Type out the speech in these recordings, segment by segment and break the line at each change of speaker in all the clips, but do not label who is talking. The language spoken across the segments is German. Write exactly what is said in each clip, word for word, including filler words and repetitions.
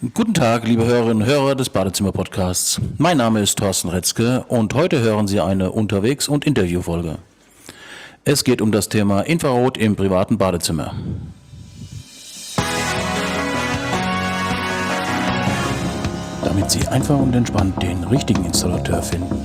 Guten Tag, liebe Hörerinnen und Hörer des Badezimmer-Podcasts. Mein Name ist Thorsten Retzke und heute hören Sie eine Unterwegs- und Interviewfolge. Es geht um das Thema Infrarot im privaten Badezimmer. Damit Sie einfach und entspannt den richtigen Installateur finden.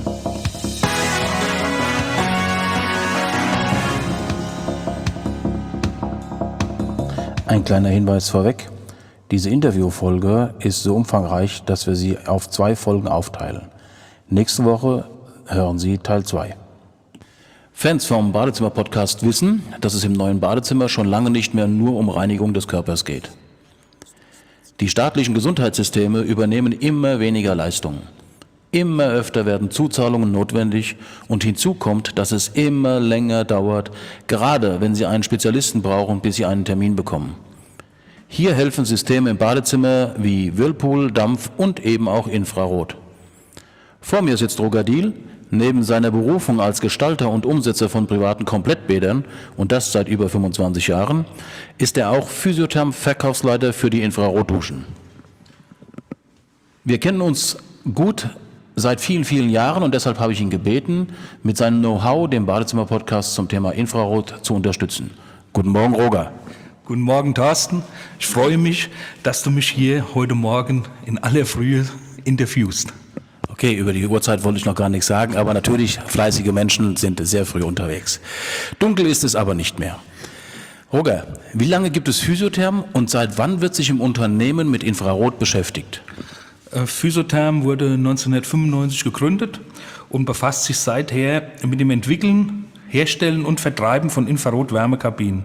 Ein kleiner Hinweis vorweg. Diese Interviewfolge ist so umfangreich, dass wir sie auf zwei Folgen aufteilen. Nächste Woche hören Sie Teil zwei. Fans vom Badezimmer-Podcast wissen, dass es im neuen Badezimmer schon lange nicht mehr nur um Reinigung des Körpers geht. Die staatlichen Gesundheitssysteme übernehmen immer weniger Leistungen. Immer öfter werden Zuzahlungen notwendig und hinzu kommt, dass es immer länger dauert, gerade wenn Sie einen Spezialisten brauchen, bis Sie einen Termin bekommen. Hier helfen Systeme im Badezimmer wie Whirlpool, Dampf und eben auch Infrarot. Vor mir sitzt Rogadil. Neben seiner Berufung als Gestalter und Umsetzer von privaten Komplettbädern, und das seit über fünfundzwanzig Jahren, ist er auch Physiotherm-Verkaufsleiter für die Infrarotduschen. Wir kennen uns gut seit vielen, vielen Jahren und deshalb habe ich ihn gebeten, mit seinem Know-how den Badezimmer-Podcast zum Thema Infrarot zu unterstützen. Guten Morgen, Roger.
Guten Morgen, Thorsten. Ich freue mich, dass du mich hier heute Morgen in aller Frühe interviewst.
Okay, über die Uhrzeit wollte ich noch gar nichts sagen, aber natürlich, fleißige Menschen sind sehr früh unterwegs. Dunkel ist es aber nicht mehr. Roger, wie lange gibt es Physiotherm und seit wann wird sich im Unternehmen mit Infrarot beschäftigt?
Physiotherm wurde neunzehnhundertfünfundneunzig gegründet und befasst sich seither mit dem Entwickeln, Herstellen und Vertreiben von Infrarot-Wärmekabinen.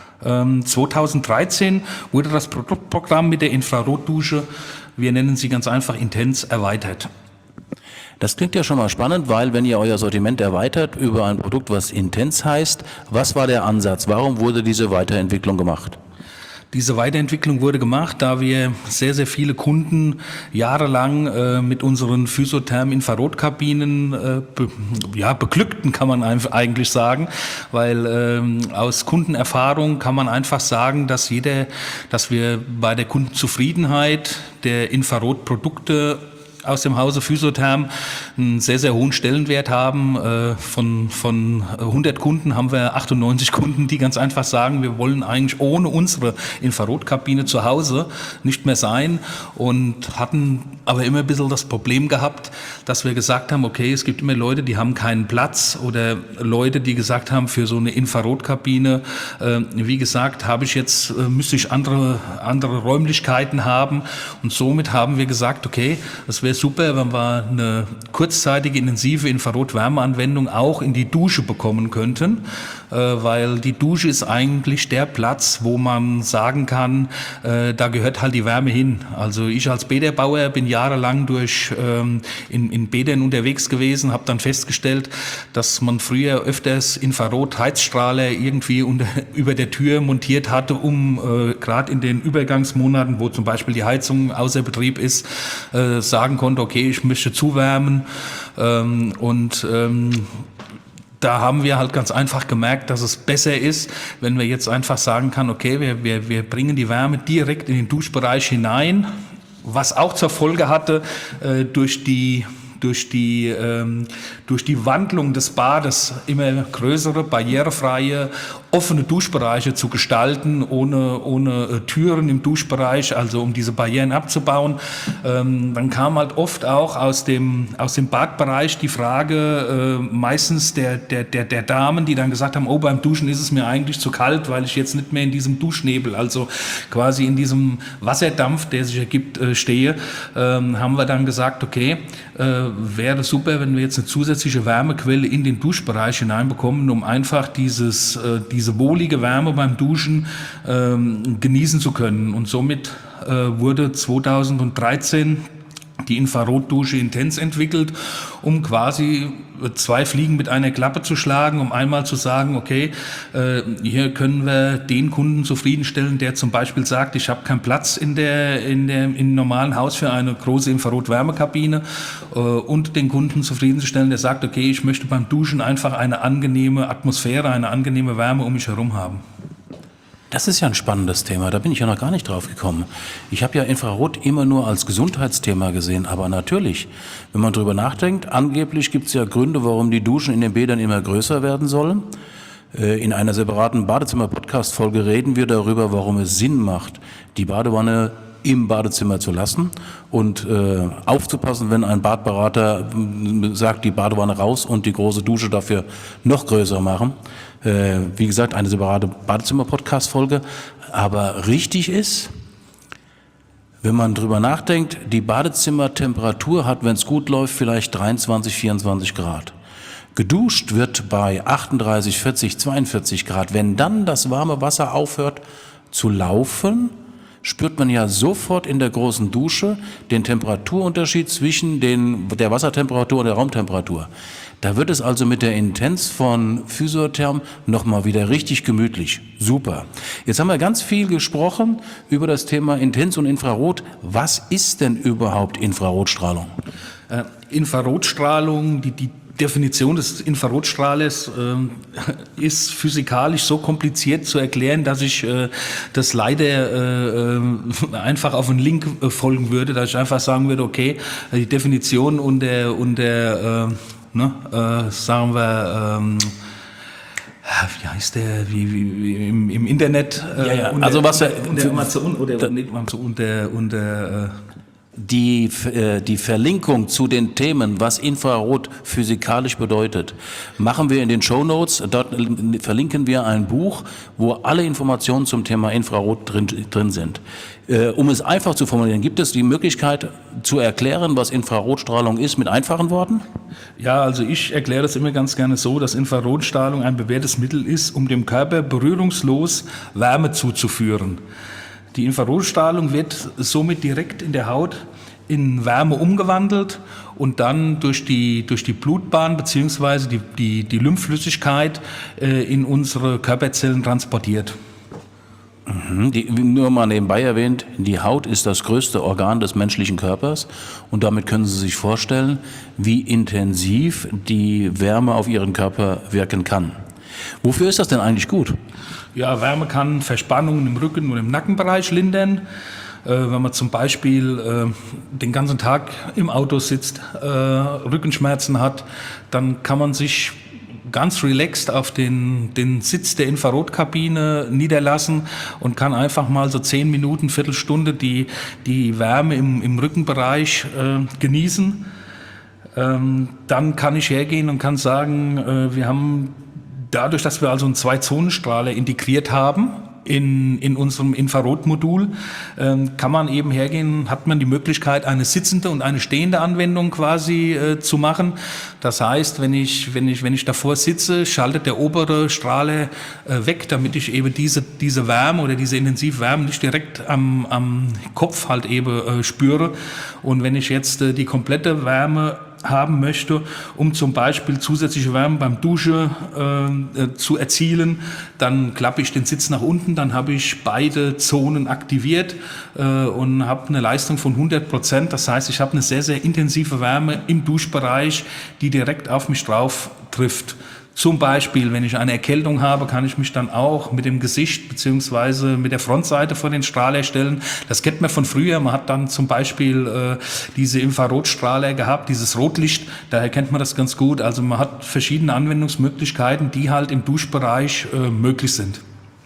zweitausenddreizehn wurde das Produktprogramm mit der Infrarotdusche, wir nennen sie ganz einfach Intens, erweitert.
Das klingt ja schon mal spannend, weil wenn ihr euer Sortiment erweitert über ein Produkt, was Intens heißt, was war der Ansatz? Warum wurde diese Weiterentwicklung gemacht?
Diese Weiterentwicklung wurde gemacht, da wir sehr, sehr viele Kunden jahrelang äh, mit unseren Physiotherm-Infrarotkabinen äh, be, ja, beglückten, kann man eigentlich sagen, weil äh, aus Kundenerfahrung kann man einfach sagen, dass jeder, dass wir bei der Kundenzufriedenheit der Infrarotprodukte aus dem Hause Physiotherm einen sehr, sehr hohen Stellenwert haben. Von, von hundert Kunden haben wir achtundneunzig Kunden, die ganz einfach sagen, wir wollen eigentlich ohne unsere Infrarotkabine zu Hause nicht mehr sein und hatten aber immer ein bisschen das Problem gehabt, dass wir gesagt haben, okay, es gibt immer Leute, die haben keinen Platz oder Leute, die gesagt haben, für so eine Infrarotkabine, äh, wie gesagt, habe ich jetzt, äh, müsste ich andere, andere Räumlichkeiten haben und somit haben wir gesagt, okay, das wäre super, wenn wir eine kurzzeitige, intensive Infrarot-Wärmeanwendung auch in die Dusche bekommen könnten, äh, weil die Dusche ist eigentlich der Platz, wo man sagen kann, äh, da gehört halt die Wärme hin. Also ich als Bäderbauer bin jahrelang durch ähm, in, in Bädern unterwegs gewesen, habe dann festgestellt, dass man früher öfters Infrarot-Heizstrahler irgendwie unter, über der Tür montiert hatte, um äh, gerade in den Übergangsmonaten, wo zum Beispiel die Heizung außer Betrieb ist, äh, sagen konnte, okay, ich möchte zuwärmen ähm, und ähm, da haben wir halt ganz einfach gemerkt, dass es besser ist, wenn wir jetzt einfach sagen kann, okay, wir, wir, wir bringen die Wärme direkt in den Duschbereich hinein, was auch zur Folge hatte, äh, durch die durch die, ähm, durch die Wandlung des Bades immer größere, barrierefreie, offene Duschbereiche zu gestalten, ohne, ohne äh, Türen im Duschbereich, also um diese Barrieren abzubauen. Ähm, dann kam halt oft auch aus dem, aus dem Badbereich die Frage, äh, meistens der, der, der, der Damen, die dann gesagt haben, oh, beim Duschen ist es mir eigentlich zu kalt, weil ich jetzt nicht mehr in diesem Duschnebel, also quasi in diesem Wasserdampf, der sich ergibt, äh, stehe, ähm, haben wir dann gesagt, okay, äh, wäre super, wenn wir jetzt eine zusätzliche Wärmequelle in den Duschbereich hineinbekommen, um einfach dieses, äh, diese wohlige Wärme beim Duschen ähm, genießen zu können. Und somit äh, wurde zweitausenddreizehn die Infrarotdusche Intens entwickelt, um quasi zwei Fliegen mit einer Klappe zu schlagen, um einmal zu sagen, okay, äh, hier können wir den Kunden zufriedenstellen, der zum Beispiel sagt, ich habe keinen Platz in der in der im normalen Haus für eine große Infrarot-Wärmekabine, äh, und den Kunden zufriedenzustellen, der sagt, okay, ich möchte beim Duschen einfach eine angenehme Atmosphäre, eine angenehme Wärme um mich herum haben.
Das ist ja ein spannendes Thema, da bin ich ja noch gar nicht drauf gekommen. Ich habe ja Infrarot immer nur als Gesundheitsthema gesehen, aber natürlich, wenn man drüber nachdenkt, angeblich gibt es ja Gründe, warum die Duschen in den Bädern immer größer werden sollen. In einer separaten Badezimmer-Podcast-Folge reden wir darüber, warum es Sinn macht, die Badewanne im Badezimmer zu lassen und äh, aufzupassen, wenn ein Badberater äh, sagt, die Badewanne raus und die große Dusche dafür noch größer machen. Äh, wie gesagt, eine separate Badezimmer-Podcast-Folge. Aber richtig ist, wenn man drüber nachdenkt, die Badezimmertemperatur hat, wenn es gut läuft, vielleicht dreiundzwanzig, vierundzwanzig Grad. Geduscht wird bei achtunddreißig, vierzig, zweiundvierzig Grad. Wenn dann das warme Wasser aufhört zu laufen, spürt man ja sofort in der großen Dusche den Temperaturunterschied zwischen den, der Wassertemperatur und der Raumtemperatur. Da wird es also mit der Intens von Physiotherm nochmal wieder richtig gemütlich. Super. Jetzt haben wir ganz viel gesprochen über das Thema Intens und Infrarot. Was ist denn überhaupt Infrarotstrahlung?
Äh, Infrarotstrahlung, die, die Definition des Infrarotstrahles äh, ist physikalisch so kompliziert zu erklären, dass ich äh, das leider äh, einfach auf einen Link äh, folgen würde, dass ich einfach sagen würde, okay, die Definition und der, und der äh, ne, äh, sagen wir, ähm, wie heißt der, wie, wie, wie im, im Internet, äh,
ja, ja.
Unter,
also was
unter, unter Amazon oder nicht Amazon, unter, unter äh,
Die, äh, die Verlinkung zu den Themen, was Infrarot physikalisch bedeutet, machen wir in den Shownotes. Dort verlinken wir ein Buch, wo alle Informationen zum Thema Infrarot drin, drin sind. Äh, um es einfach zu formulieren, gibt es die Möglichkeit zu erklären, was Infrarotstrahlung ist, mit einfachen Worten?
Ja, also ich erkläre das immer ganz gerne so, dass Infrarotstrahlung ein bewährtes Mittel ist, um dem Körper berührungslos Wärme zuzuführen. Die Infrarotstrahlung wird somit direkt in der Haut in Wärme umgewandelt und dann durch die, durch die Blutbahn bzw. die, die, die Lymphflüssigkeit äh, in unsere Körperzellen transportiert.
Mhm, die, nur mal nebenbei erwähnt, die Haut ist das größte Organ des menschlichen Körpers und damit können Sie sich vorstellen, wie intensiv die Wärme auf Ihren Körper wirken kann. Wofür ist das denn eigentlich gut?
Ja, Wärme kann Verspannungen im Rücken- und im Nackenbereich lindern. Äh, wenn man zum Beispiel äh, den ganzen Tag im Auto sitzt, äh, Rückenschmerzen hat, dann kann man sich ganz relaxed auf den, den Sitz der Infrarotkabine niederlassen und kann einfach mal so zehn Minuten, Viertelstunde die, die Wärme im, im Rückenbereich äh, genießen. Ähm, dann kann ich hergehen und kann sagen, äh, wir haben dadurch, dass wir also einen Zwei-Zonen-Strahler integriert haben in, in unserem Infrarotmodul, ähm, kann man eben hergehen, hat man die Möglichkeit, eine sitzende und eine stehende Anwendung quasi äh, zu machen. Das heißt, wenn ich, wenn ich, wenn ich davor sitze, schaltet der obere Strahler äh, weg, damit ich eben diese, diese Wärme oder diese intensive Wärme nicht direkt am, am Kopf halt eben äh, spüre. Und wenn ich jetzt äh, die komplette Wärme haben möchte, um zum Beispiel zusätzliche Wärme beim Duschen äh, zu erzielen, dann klappe ich den Sitz nach unten, dann habe ich beide Zonen aktiviert äh, und habe eine Leistung von hundert Prozent. Das heißt, ich habe eine sehr, sehr intensive Wärme im Duschbereich, die direkt auf mich drauf trifft. Zum Beispiel, wenn ich eine Erkältung habe, kann ich mich dann auch mit dem Gesicht beziehungsweise mit der Frontseite vor den Strahler stellen. Das kennt man von früher. Man hat dann zum Beispiel äh, diese Infrarotstrahler gehabt, dieses Rotlicht. Daher kennt man das ganz gut. Also man hat verschiedene Anwendungsmöglichkeiten, die halt im Duschbereich äh, möglich sind.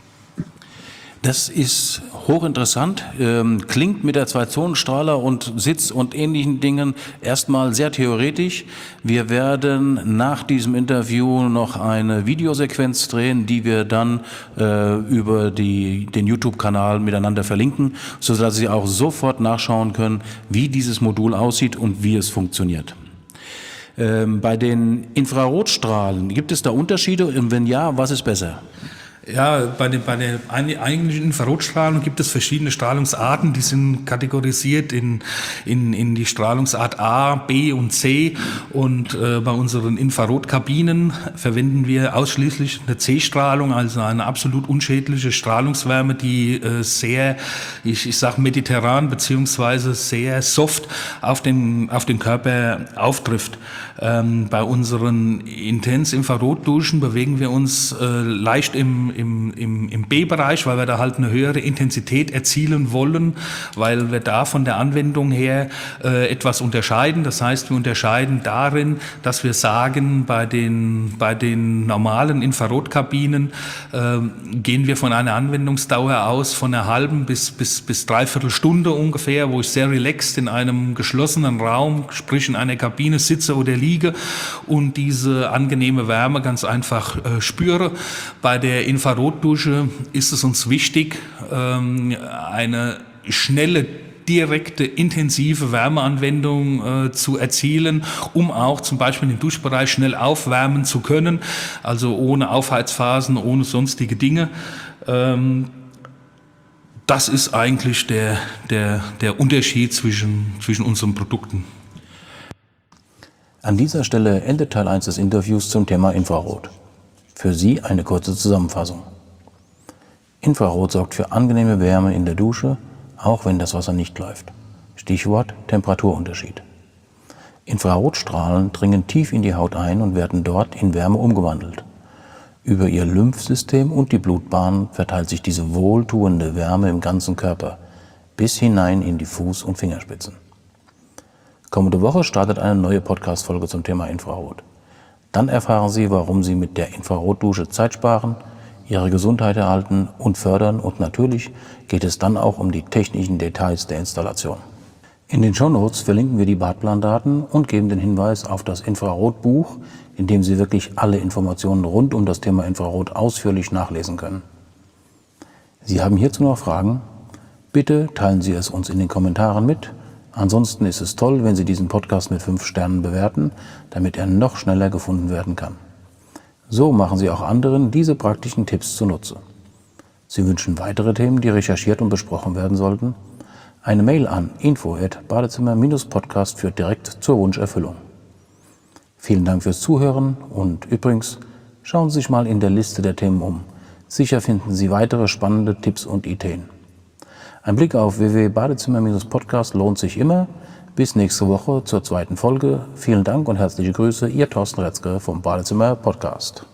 Das ist hochinteressant, ähm, klingt mit der Zwei-Zonen-Strahler und Sitz und ähnlichen Dingen erstmal sehr theoretisch. Wir werden nach diesem Interview noch eine Videosequenz drehen, die wir dann äh, über die, den YouTube-Kanal miteinander verlinken, sodass Sie auch sofort nachschauen können, wie dieses Modul aussieht und wie es funktioniert. Ähm, bei den Infrarotstrahlen, gibt es da Unterschiede? Und wenn ja, was ist besser?
Ja, bei, den, bei der eigentlichen Infrarotstrahlung gibt es verschiedene Strahlungsarten, die sind kategorisiert in, in, in die Strahlungsart A, B und C und äh, bei unseren Infrarotkabinen verwenden wir ausschließlich eine C-Strahlung, also eine absolut unschädliche Strahlungswärme, die äh, sehr, ich, ich sag mediterran beziehungsweise sehr soft auf den, auf den Körper auftrifft. Ähm, bei unseren Intens-Infrarotduschen bewegen wir uns äh, leicht im im, im, im B-Bereich, weil wir da halt eine höhere Intensität erzielen wollen, weil wir da von der Anwendung her äh, etwas unterscheiden. Das heißt, wir unterscheiden darin, dass wir sagen, bei den, bei den normalen Infrarotkabinen äh, gehen wir von einer Anwendungsdauer aus von einer halben bis, bis, bis dreiviertel Stunde ungefähr, wo ich sehr relaxed in einem geschlossenen Raum, sprich in einer Kabine sitze oder liege und diese angenehme Wärme ganz einfach äh, spüre. Bei der Infrarotdusche ist es uns wichtig, ähm, eine schnelle, direkte, intensive Wärmeanwendung äh, zu erzielen, um auch zum Beispiel den Duschbereich schnell aufwärmen zu können, also ohne Aufheizphasen, ohne sonstige Dinge. Ähm, das ist eigentlich der, der, der Unterschied zwischen, zwischen unseren Produkten.
An dieser Stelle endet Teil eins des Interviews zum Thema Infrarot. Für Sie eine kurze Zusammenfassung. Infrarot sorgt für angenehme Wärme in der Dusche, auch wenn das Wasser nicht läuft. Stichwort Temperaturunterschied. Infrarotstrahlen dringen tief in die Haut ein und werden dort in Wärme umgewandelt. Über ihr Lymphsystem und die Blutbahn verteilt sich diese wohltuende Wärme im ganzen Körper, bis hinein in die Fuß- und Fingerspitzen. Kommende Woche startet eine neue Podcast-Folge zum Thema Infrarot. Dann erfahren Sie, warum Sie mit der Infrarotdusche Zeit sparen, Ihre Gesundheit erhalten und fördern, und natürlich geht es dann auch um die technischen Details der Installation. In den Shownotes verlinken wir die Badplandaten und geben den Hinweis auf das Infrarotbuch, in dem Sie wirklich alle Informationen rund um das Thema Infrarot ausführlich nachlesen können. Sie haben hierzu noch Fragen? Bitte teilen Sie es uns in den Kommentaren mit. Ansonsten ist es toll, wenn Sie diesen Podcast mit fünf Sternen bewerten, damit er noch schneller gefunden werden kann. So machen Sie auch anderen diese praktischen Tipps zunutze. Sie wünschen weitere Themen, die recherchiert und besprochen werden sollten? Eine Mail an info at badezimmer Bindestrich podcast führt direkt zur Wunscherfüllung. Vielen Dank fürs Zuhören und übrigens, schauen Sie sich mal in der Liste der Themen um. Sicher finden Sie weitere spannende Tipps und Ideen. Ein Blick auf w w w punkt badezimmer Bindestrich podcast lohnt sich immer. Bis nächste Woche zur zweiten Folge. Vielen Dank und herzliche Grüße, Ihr Thorsten Retzke vom Badezimmer Podcast.